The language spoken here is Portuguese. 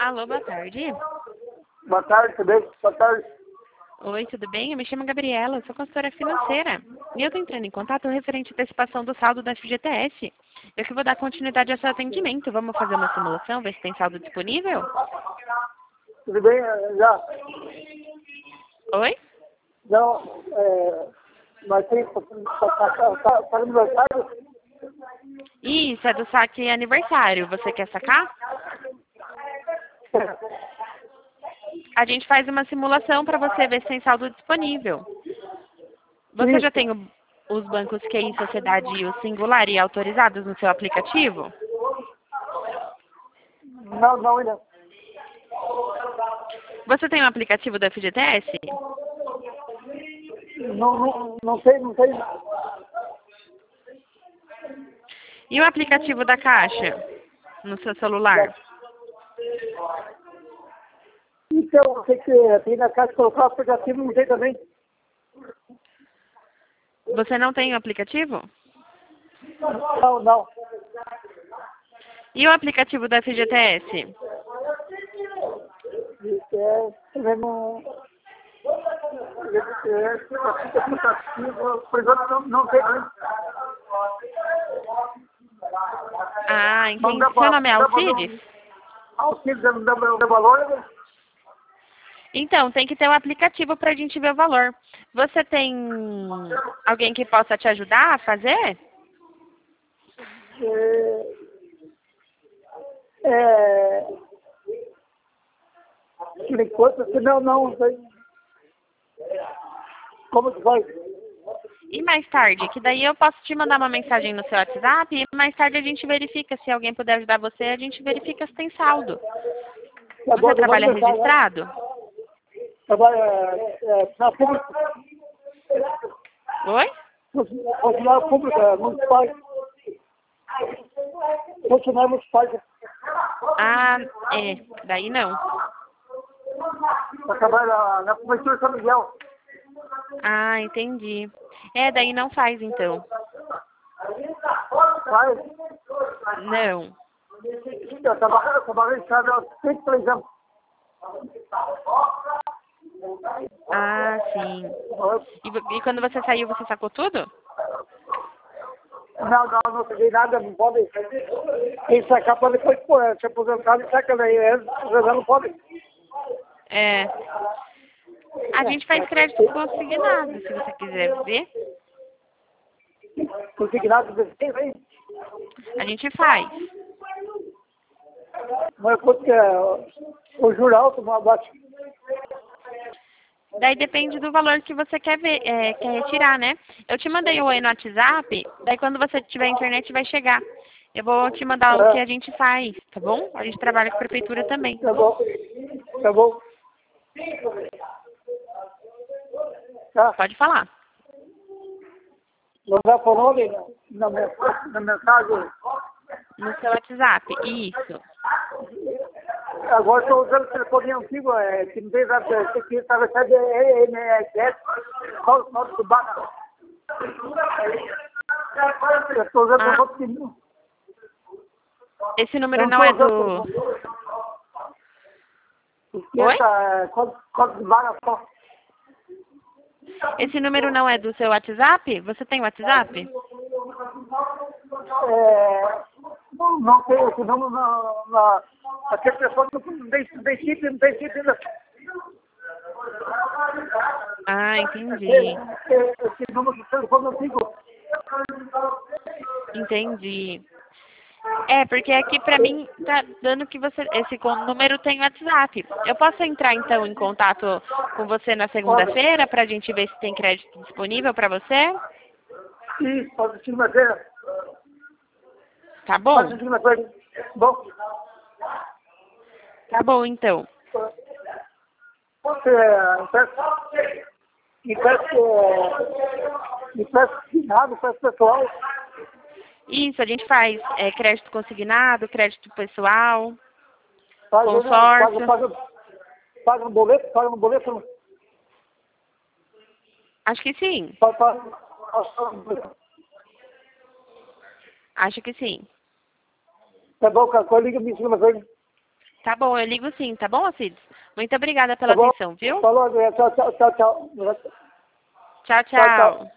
Alô, boa tarde. Boa tarde, tudo bem? Boa tarde. Oi, tudo bem? Eu me chamo Gabriela, eu sou consultora financeira. E eu estou entrando em contato referente à antecipação do saldo da FGTS. Eu que vou dar continuidade ao seu atendimento. Vamos fazer uma simulação, ver se tem saldo disponível? Tudo bem? Já? Oi? Não, mas tem para aniversário? Isso, é do saque aniversário. Você quer sacar? A gente faz uma simulação para você ver se tem saldo disponível. Você já tem os bancos QI Sociedade e o Singular e autorizados no seu aplicativo? Não ainda. Você tem um aplicativo da FGTS? Não sei. E o aplicativo da Caixa no seu celular? Então, eu sei que tem na casa colocar o aplicativo, não tem também. Você não tem o aplicativo? Não. E o aplicativo da FGTS? Também não. Aplicativo, por exemplo, não tem. Ah, entendi. Seu nome é Alcides? Alcides não dá valor, né? Então, tem que ter um aplicativo para a gente ver o valor. Você tem alguém que possa te ajudar a fazer? Por enquanto, não sei. Como que vai? E mais tarde? Que daí eu posso te mandar uma mensagem no seu WhatsApp e mais tarde a gente verifica. Se alguém puder ajudar você, a gente verifica se tem saldo. Você trabalha registrado? Trabalha na pública. Oi? Funcionário público, municipal. Funcionário municipal. Ah, é. Daí não. Eu trabalho na Prefeitura de São Miguel. Ah, entendi. É, daí não faz então. Faz? Não. Eu trabalho em casa há 33 anos. Ah, sim. E quando você saiu, você sacou tudo? Não peguei nada, não pode. Quem sacar pode depois se aposentar e saca daí. Não pode. É. A gente faz crédito consignado, se você quiser ver. Consignado tem, vem. A gente faz. Mas quanto que é o juro alto, uma baixa. Daí depende do valor que você quer ver, quer retirar, né? Eu te mandei o oi no WhatsApp, daí quando você tiver internet vai chegar. Eu vou te mandar o que a gente faz, tá bom? A gente trabalha com a prefeitura também. Tá bom. Tá. Pode falar. Não dá para o nome na mensagem. No seu WhatsApp, isso. Agora estou usando o telefone antigo, que não tem nada, esse aqui está recebendo NSS, só do banco. Eu estou usando o outro pequenininho. Esse número não é do... Oi? Código de barra só. Esse número não é do seu WhatsApp? Você tem WhatsApp? Não tem esse número aquele telefone não tem chip ainda. Ah, entendi. Esse número do telefone antigo. Entendi. É, porque aqui pra mim tá dando que esse número tem WhatsApp. Eu posso entrar então em contato com você na segunda-feira pra gente ver se tem crédito disponível pra você? Sim, pode ser uma vez. Tá bom? Pode ser uma vez. Bom. Tá bom, então. Você empresta assinado, empresta pessoal. Isso, a gente faz crédito consignado, crédito pessoal, consórcio. Paga no boleto? Acho que sim. Acho que sim. Tá bom, cara, liga-me em cima, Tá bom, eu ligo sim, tá bom, Alcides? Muito obrigada pela Tá bom? atenção, viu? Falou, André. Tchau, tchau, tchau, tchau. Tchau, Tchau, tchau. tchau.